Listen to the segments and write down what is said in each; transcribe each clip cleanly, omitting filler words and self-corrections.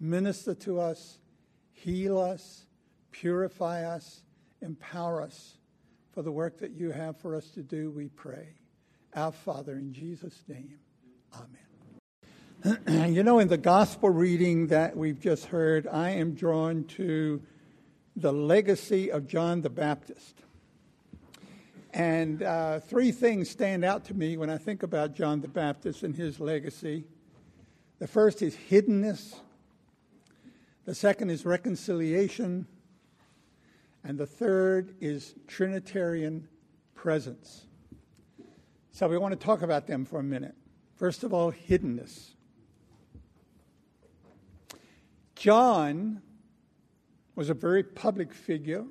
minister to us, heal us, purify us, empower us for the work that you have for us to do, we pray. Our Father, in Jesus' name, amen. You know, in the gospel reading that we've just heard, I am drawn to the legacy of John the Baptist. And three things stand out to me when I think about John the Baptist and his legacy. The first is hiddenness. The second is reconciliation. And the third is Trinitarian presence. So we want to talk about them for a minute. First of all, hiddenness. John was a very public figure,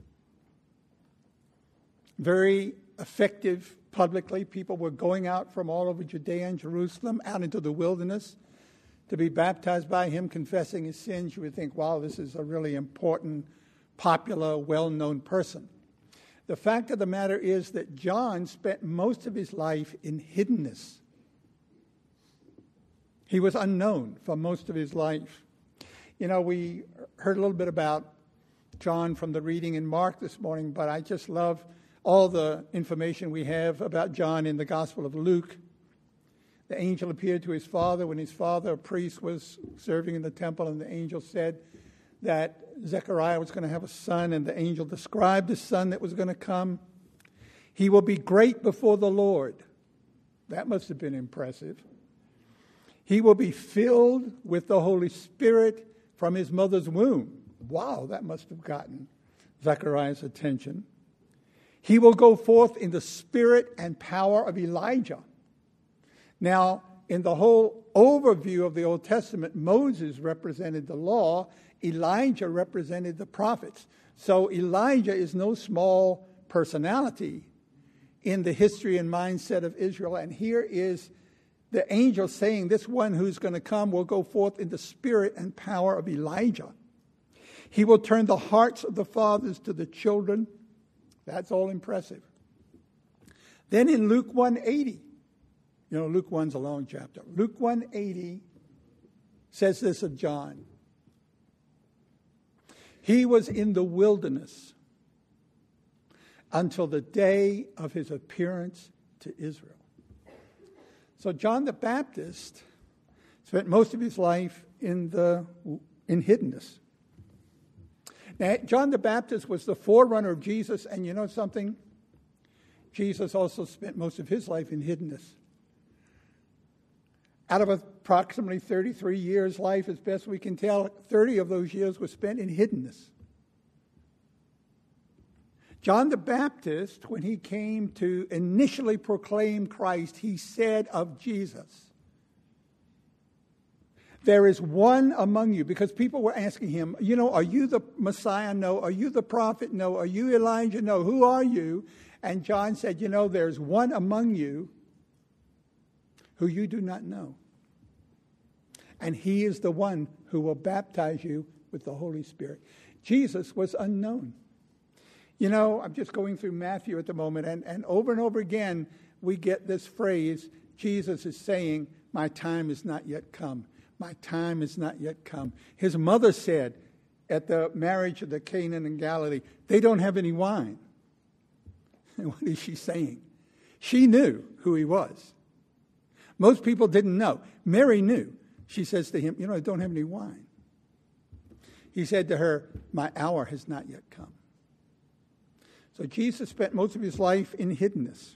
very effective publicly. People were going out from all over Judea and Jerusalem out into the wilderness to be baptized by him, confessing his sins. You would think, wow, this is a really important, popular, well-known person. The fact of the matter is that John spent most of his life in hiddenness. He was unknown for most of his life. You know, we heard a little bit about John from the reading in Mark this morning, but I just love all the information we have about John in the Gospel of Luke. The angel appeared to his father when his father, a priest, was serving in the temple, and the angel said that Zechariah was going to have a son, and the angel described the son that was going to come. He will be great before the Lord. That must have been impressive. He will be filled with the Holy Spirit from his mother's womb. Wow, that must have gotten Zechariah's attention. He will go forth in the spirit and power of Elijah. Now, in the whole overview of the Old Testament, Moses represented the law, Elijah represented the prophets. So Elijah is no small personality in the history and mindset of Israel. And here is the angel saying, this one who's going to come will go forth in the spirit and power of Elijah. He will turn the hearts of the fathers to the children. That's all impressive. Then in Luke 1:80, you know, Luke 1's a long chapter. Luke 1:80 says this of John. He was in the wilderness until the day of his appearance to Israel. So John the Baptist spent most of his life in hiddenness. Now, John the Baptist was the forerunner of Jesus, and you know something? Jesus also spent most of his life in hiddenness. Out of approximately 33 years' life, as best we can tell, 30 of those years were spent in hiddenness. John the Baptist, when he came to initially proclaim Christ, he said of Jesus, there is one among you, because people were asking him, you know, are you the Messiah? No. Are you the prophet? No. Are you Elijah? No. Who are you? And John said, you know, there's one among you who you do not know. And he is the one who will baptize you with the Holy Spirit. Jesus was unknown. You know, I'm just going through Matthew at the moment, and over again, we get this phrase, Jesus is saying, my time is not yet come. My time is not yet come. His mother said at the marriage of the Canaan and Galilee, they don't have any wine. And what is she saying? She knew who he was. Most people didn't know. Mary knew. She says to him, you know, I don't have any wine. He said to her, my hour has not yet come. So Jesus spent most of his life in hiddenness.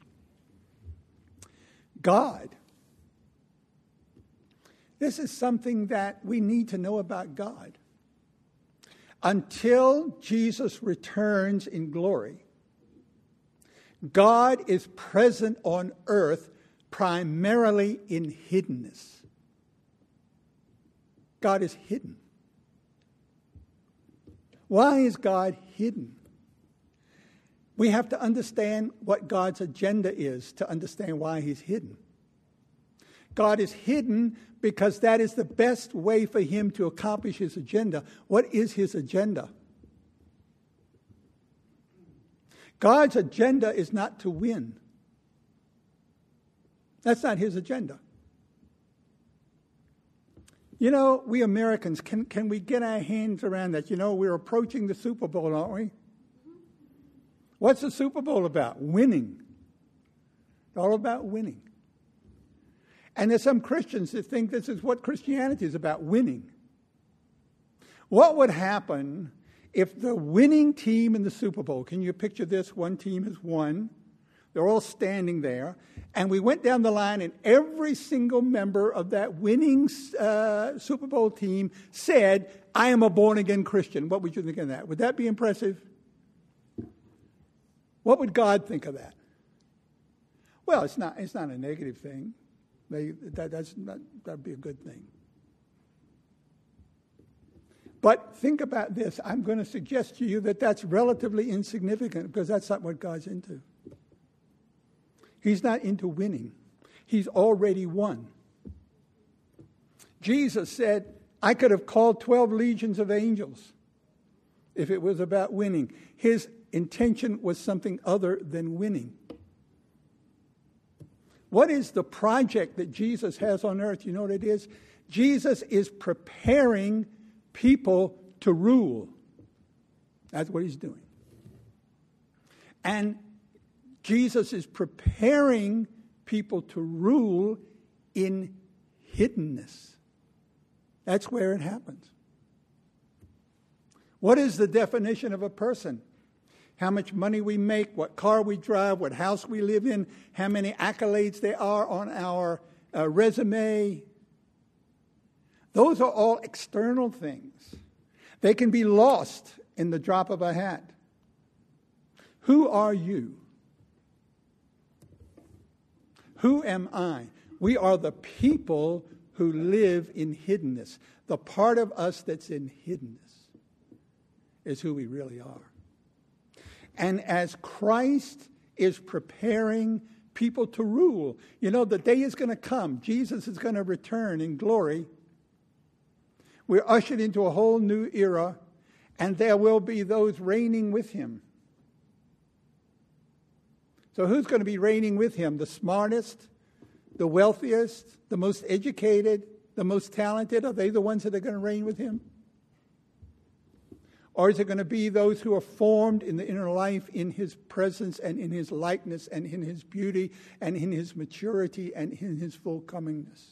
God. This is something that we need to know about God. Until Jesus returns in glory, God is present on earth primarily in hiddenness. God is hidden. Why is God hidden? We have to understand what God's agenda is to understand why he's hidden. God is hidden because that is the best way for him to accomplish his agenda. What is his agenda? God's agenda is not to win. That's not his agenda. You know, we Americans, can we get our hands around that? You know, we're approaching the Super Bowl, aren't we? What's the Super Bowl about? Winning. It's all about winning. And there's some Christians that think this is what Christianity is about, winning. What would happen if the winning team in the Super Bowl, can you picture this? One team has won. They're all standing there. And we went down the line, and every single member of that winning Super Bowl team said, I am a born-again Christian. What would you think of that? Would that be impressive? What would God think of that? Well, it's not a negative thing. That'd be a good thing. But think about this. I'm going to suggest to you that that's relatively insignificant because that's not what God's into. He's not into winning. He's already won. Jesus said, I could have called 12 legions of angels if it was about winning. His intention was something other than winning. What is the project that Jesus has on earth? You know what it is? Jesus is preparing people to rule. That's what he's doing. And Jesus is preparing people to rule in hiddenness. That's where it happens. What is the definition of a person? How much money we make, what car we drive, what house we live in, how many accolades there are on our resume. Those are all external things. They can be lost in the drop of a hat. Who are you? Who am I? We are the people who live in hiddenness. The part of us that's in hiddenness is who we really are. And as Christ is preparing people to rule, you know, the day is going to come. Jesus is going to return in glory. We're ushered into a whole new era, and there will be those reigning with him. So who's going to be reigning with him? The smartest, the wealthiest, the most educated, the most talented? Are they the ones that are going to reign with him? Or is it going to be those who are formed in the inner life in his presence and in his likeness and in his beauty and in his maturity and in his full comingness?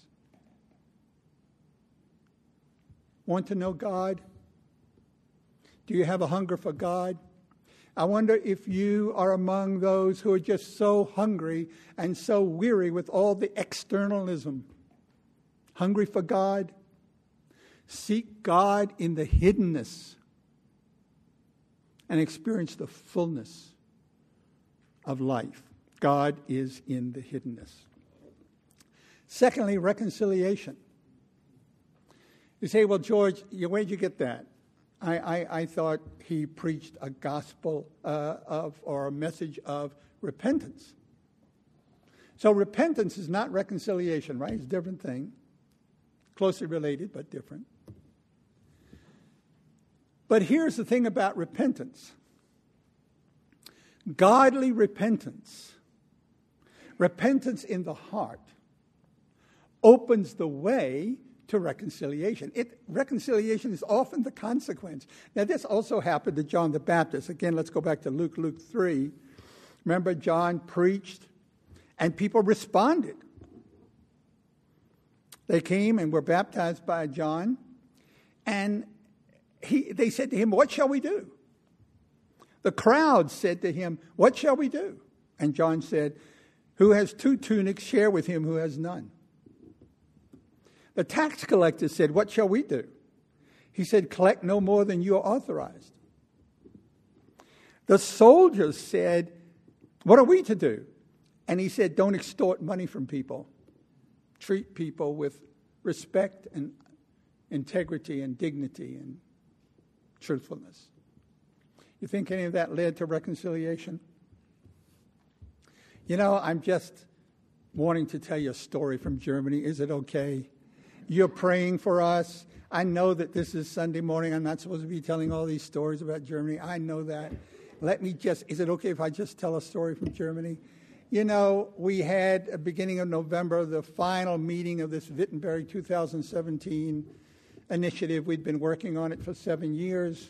Want to know God? Do you have a hunger for God? I wonder if you are among those who are just so hungry and so weary with all the externalism. Hungry for God? Seek God in the hiddenness and experience the fullness of life. God is in the hiddenness. Secondly, reconciliation. You say, well, George, where'd you get that? I thought he preached a gospel or a message of repentance. So repentance is not reconciliation, right? It's a different thing. Closely related, but different. But here's the thing about repentance. Godly repentance, repentance in the heart, opens the way to reconciliation. Reconciliation is often the consequence. Now, this also happened to John the Baptist. Again, let's go back to Luke 3. Remember, John preached, and people responded. They came and were baptized by John, and they said to him, what shall we do? The crowd said to him, what shall we do? And John said, who has 2 tunics, share with him who has none. The tax collector said, what shall we do? He said, collect no more than you are authorized. The soldiers said, what are we to do? And he said, don't extort money from people. Treat people with respect and integrity and dignity and truthfulness. You think any of that led to reconciliation? You know, I'm just wanting to tell you a story from Germany. Is it okay? You're praying for us. I know that this is Sunday morning. I'm not supposed to be telling all these stories about Germany. I know that. Is it okay if I just tell a story from Germany? You know, we had, at the beginning of November, the final meeting of this Wittenberg 2017 initiative. We'd been working on it for 7 years.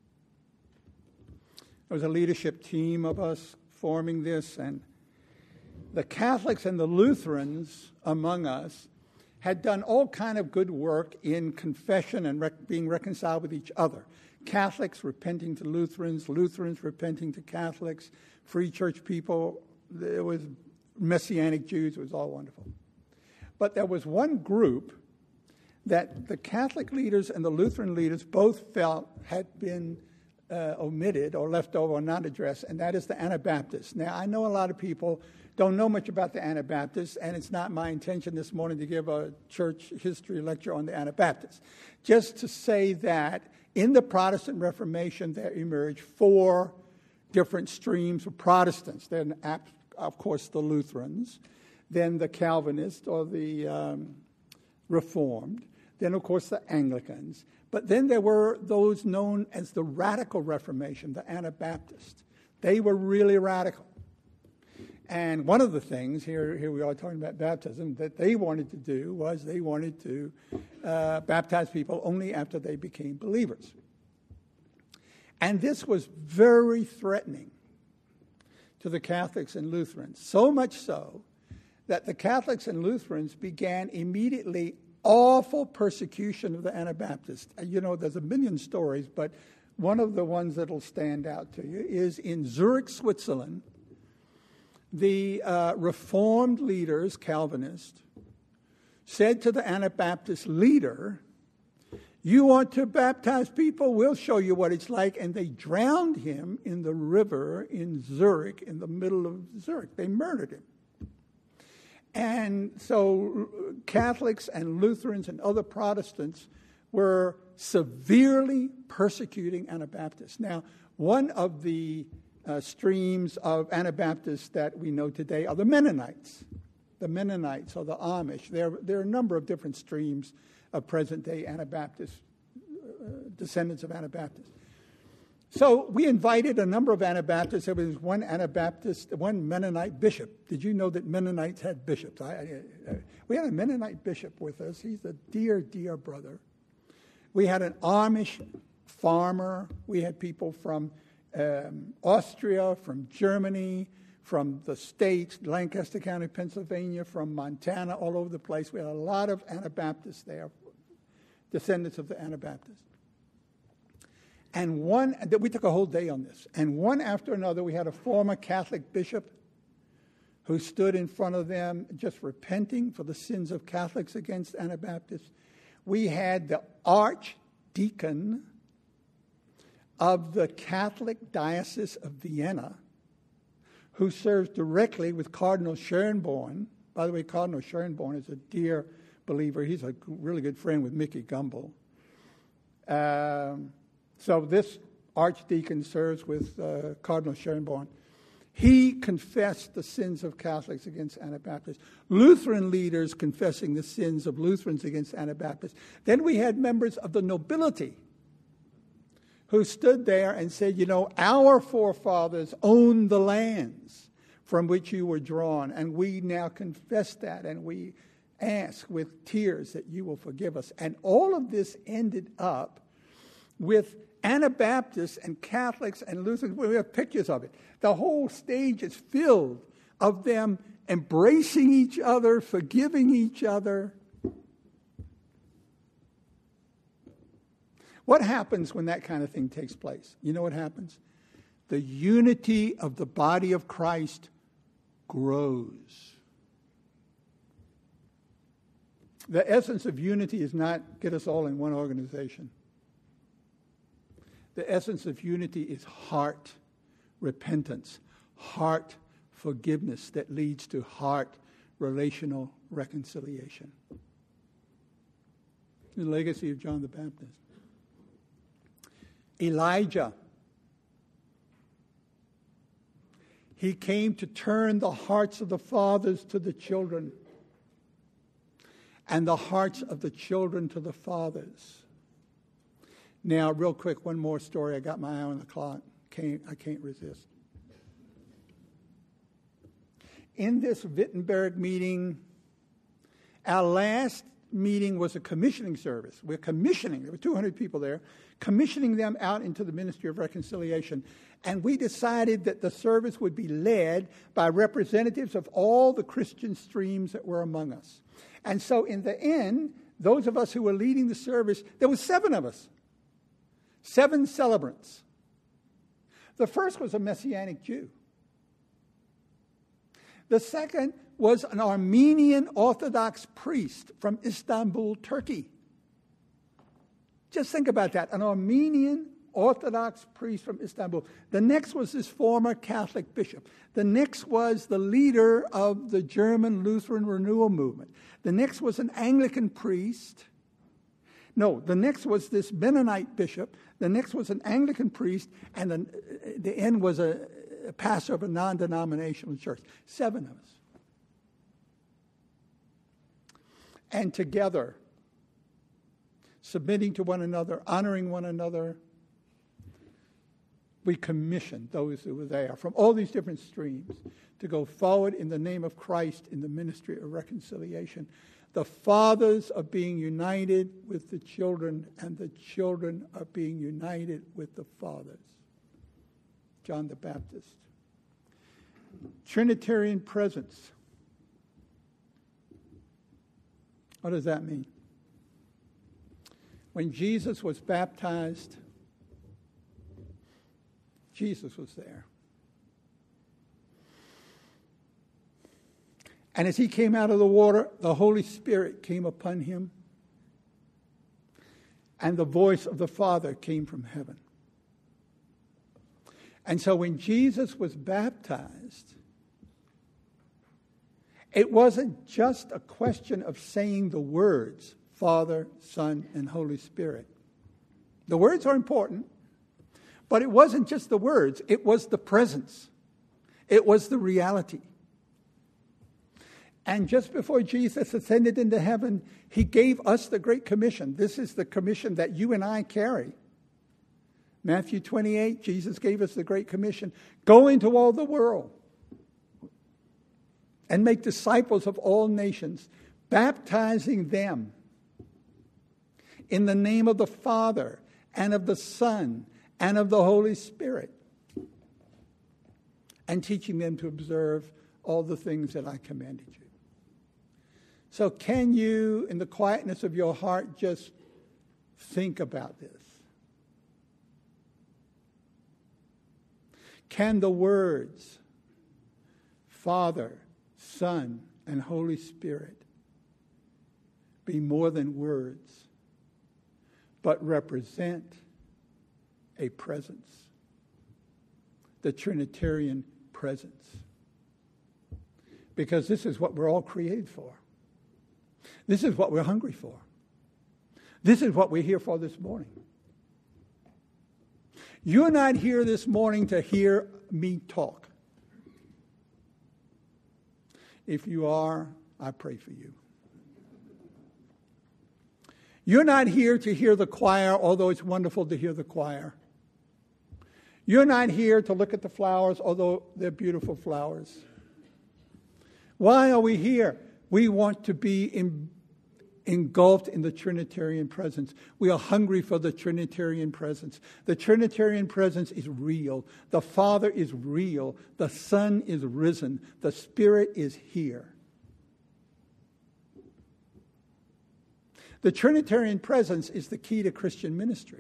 There was a leadership team of us forming this, and the Catholics and the Lutherans among us had done all kind of good work in confession and being reconciled with each other. Catholics repenting to Lutherans, Lutherans repenting to Catholics, Free Church people. There was Messianic Jews. It was all wonderful. But there was one group that the Catholic leaders and the Lutheran leaders both felt had been omitted or left over or not addressed, and that is the Anabaptists. Now, I know a lot of people don't know much about the Anabaptists, and it's not my intention this morning to give a church history lecture on the Anabaptists. Just to say that in the Protestant Reformation, there emerged 4 different streams of Protestants. Then, of course, the Lutherans, then the Calvinists or the Reformed, then, of course, the Anglicans. But then there were those known as the Radical Reformation, the Anabaptists. They were really radical. And one of the things, here we are talking about baptism, that they wanted to do was they wanted to baptize people only after they became believers. And this was very threatening to the Catholics and Lutherans, so much so that the Catholics and Lutherans began immediately awful persecution of the Anabaptists. You know, there's a million stories, but one of the ones that will stand out to you is in Zurich, Switzerland. The Reformed leaders, Calvinists, said to the Anabaptist leader, "You want to baptize people? We'll show you what it's like." And they drowned him in the river in Zurich, in the middle of Zurich. They murdered him. And so Catholics and Lutherans and other Protestants were severely persecuting Anabaptists. Now, one of the streams of Anabaptists that we know today are the Mennonites. The Mennonites or the Amish. There are a number of different streams of present-day Anabaptists, descendants of Anabaptists. So we invited a number of Anabaptists. There was one Anabaptist, one Mennonite bishop. Did you know that Mennonites had bishops? We had a Mennonite bishop with us. He's a dear, dear brother. We had an Amish farmer. We had people from Austria, from Germany, from the States, Lancaster County, Pennsylvania, from Montana, all over the place. We had a lot of Anabaptists there, descendants of the Anabaptists. And we took a whole day on this. And one after another, we had a former Catholic bishop who stood in front of them just repenting for the sins of Catholics against Anabaptists. We had the archdeacon of the Catholic Diocese of Vienna, who serves directly with Cardinal Schönborn. By the way, Cardinal Schönborn is a dear believer. He's a really good friend with Mickey Gumbel. So this archdeacon serves with Cardinal Schönborn. He confessed the sins of Catholics against Anabaptists. Lutheran leaders confessing the sins of Lutherans against Anabaptists. Then we had members of the nobility who stood there and said, you know, our forefathers owned the lands from which you were drawn, and we now confess that, and we ask with tears that you will forgive us. And all of this ended up with Anabaptists and Catholics and Lutherans. We have pictures of it. The whole stage is filled of them embracing each other, forgiving each other. What happens when that kind of thing takes place? You know what happens? The unity of the body of Christ grows. The essence of unity is not get us all in one organization. The essence of unity is heart repentance, heart forgiveness that leads to heart relational reconciliation. The legacy of John the Baptist. Elijah. He came to turn the hearts of the fathers to the children and the hearts of the children to the fathers. Now, real quick, one more story. I got my eye on the clock. I can't resist. in this Wittenberg meeting, our last meeting was a commissioning service. We're commissioning, there were 200 people there, commissioning them out into the ministry of reconciliation. And we decided that the service would be led by representatives of all the Christian streams that were among us. And so in the end, those of us who were leading the service, there were 7 of us. 7 celebrants. The first was a Messianic Jew. The second was an Armenian Orthodox priest from Istanbul, Turkey. Just think about that, an Armenian Orthodox priest from Istanbul. The next was this former Catholic bishop. The next was the leader of the German Lutheran Renewal Movement. The next was an Anglican priest. No, the next was this Mennonite bishop. The next was an Anglican priest. And the end was a pastor of a non-denominational church. 7 of us. And together, submitting to one another, honoring one another, we commissioned those who were there from all these different streams to go forward in the name of Christ in the ministry of reconciliation. The fathers are being united with the children, and the children are being united with the fathers. John the Baptist. Trinitarian presence. What does that mean? When Jesus was baptized, Jesus was there. And as he came out of the water, the Holy Spirit came upon him, and the voice of the Father came from heaven. And so when Jesus was baptized, it wasn't just a question of saying the words, Father, Son, and Holy Spirit. The words are important, but it wasn't just the words. It was the presence. It was the reality. And just before Jesus ascended into heaven, he gave us the Great Commission. This is the commission that you and I carry. Matthew 28, Jesus gave us the Great Commission. Go into all the world and make disciples of all nations, baptizing them in the name of the Father and of the Son and of the Holy Spirit, and teaching them to observe all the things that I commanded you. So can you, in the quietness of your heart, just think about this? Can the words, Father, Son, and Holy Spirit be more than words, but represent a presence, the Trinitarian presence? Because this is what we're all created for. This is what we're hungry for. This is what we're here for this morning. You're not here this morning to hear me talk. If you are, I pray for you. You're not here to hear the choir, although it's wonderful to hear the choir. You're not here to look at the flowers, although they're beautiful flowers. Why are we here? We want to be engulfed in the Trinitarian presence. We are hungry for the Trinitarian presence. The Trinitarian presence is real. The Father is real. The Son is risen. The Spirit is here. The Trinitarian presence is the key to Christian ministry.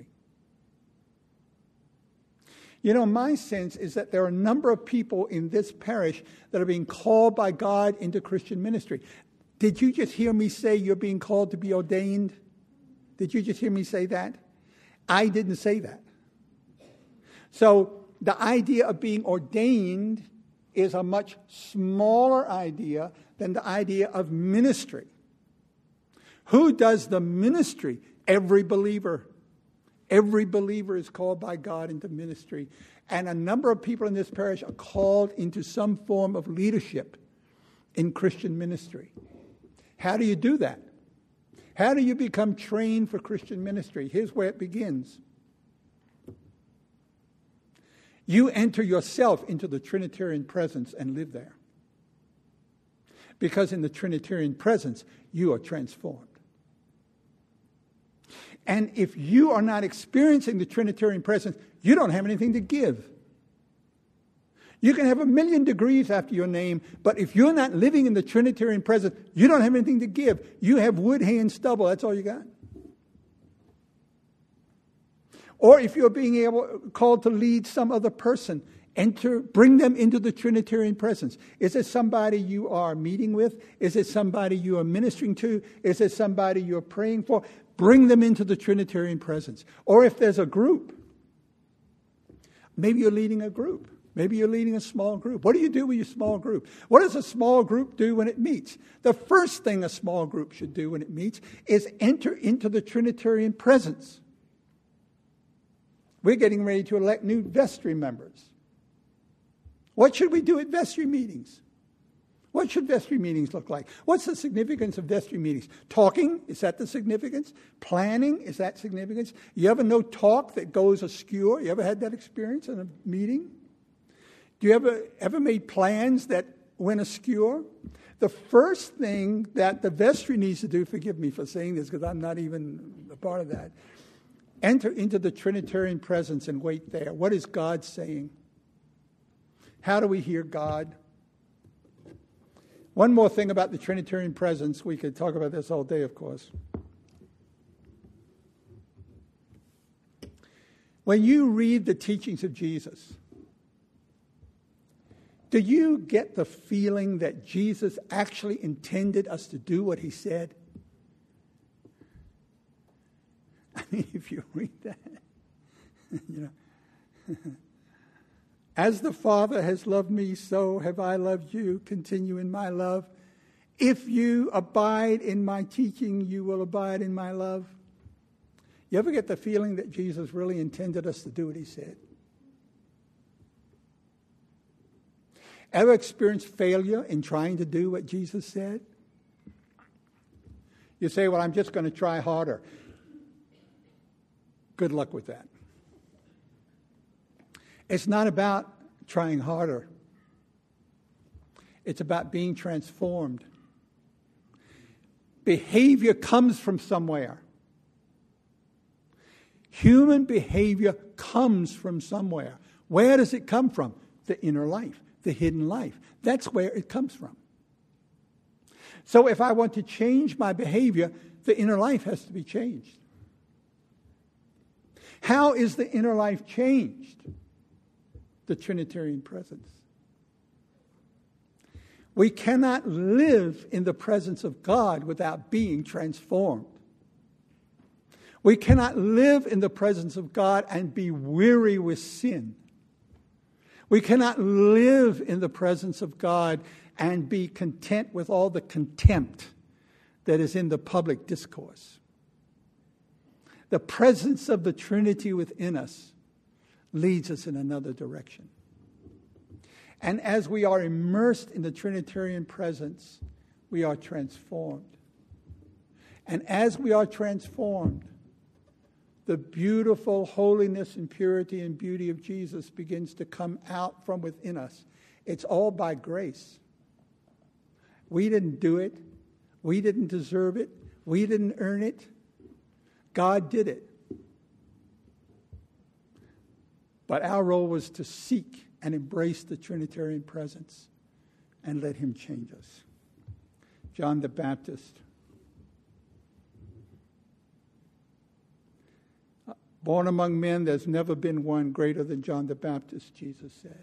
You know, my sense is that there are a number of people in this parish that are being called by God into Christian ministry. Did you just hear me say you're being called to be ordained? Did you just hear me say that? I didn't say that. So the idea of being ordained is a much smaller idea than the idea of ministry. Who does the ministry? Every believer. Every believer is called by God into ministry. And a number of people in this parish are called into some form of leadership in Christian ministry. How do you do that? How do you become trained for Christian ministry? Here's where it begins. You enter yourself into the Trinitarian presence and live there. Because in the Trinitarian presence, you are transformed. And if you are not experiencing the Trinitarian presence, you don't have anything to give. You can have 1,000,000 degrees after your name, but if you're not living in the Trinitarian presence, you don't have anything to give. You have wood, hay, and stubble. That's all you got. Or if you're being called to lead some other person, bring them into the Trinitarian presence. Is it somebody you are meeting with? Is it somebody you are ministering to? Is it somebody you're praying for? Bring them into the Trinitarian presence. Or if there's a group, maybe you're leading a group. Maybe you're leading a small group. What do you do with your small group? What does a small group do when it meets? The first thing a small group should do when it meets is enter into the Trinitarian presence. We're getting ready to elect new vestry members. What should we do at vestry meetings? What should vestry meetings look like? What's the significance of vestry meetings? Talking, is that the significance? Planning, is that significance? You ever know talk that goes askew? You ever had that experience in a meeting? Do you ever made plans that went askew? The first thing that the vestry needs to do, forgive me for saying this because I'm not even a part of that, enter into the Trinitarian presence and wait there. What is God saying? How do we hear God? One more thing about the Trinitarian presence. We could talk about this all day, of course. When you read the teachings of Jesus, do you get the feeling that Jesus actually intended us to do what he said? I mean, if you read that, as the Father has loved me, so have I loved you. Continue in my love. If you abide in my teaching, you will abide in my love. You ever get the feeling that Jesus really intended us to do what he said? Ever experienced failure in trying to do what Jesus said? You say, well, I'm just going to try harder. Good luck with that. It's not about trying harder. It's about being transformed. Behavior comes from somewhere. Human behavior comes from somewhere. Where does it come from? The inner life, the hidden life. That's where it comes from. So if I want to change my behavior, the inner life has to be changed. How is the inner life changed? The Trinitarian presence. We cannot live in the presence of God without being transformed. We cannot live in the presence of God and be weary with sin. We cannot live in the presence of God and be content with all the contempt that is in the public discourse. The presence of the Trinity within us leads us in another direction. And as we are immersed in the Trinitarian presence, we are transformed. And as we are transformed, the beautiful holiness and purity and beauty of Jesus begins to come out from within us. It's all by grace. We didn't do it. We didn't deserve it. We didn't earn it. God did it. But our role was to seek and embrace the Trinitarian presence and let him change us. John the Baptist. Born among men, there's never been one greater than John the Baptist, Jesus said.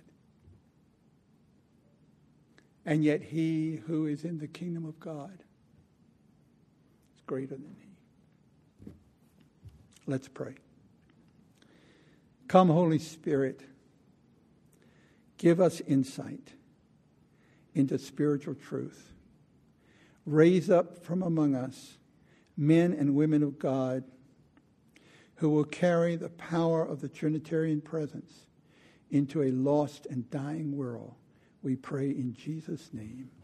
And yet he who is in the kingdom of God is greater than he. Let's pray. Come, Holy Spirit, give us insight into spiritual truth. Raise up from among us men and women of God who will carry the power of the Trinitarian presence into a lost and dying world. We pray in Jesus' name.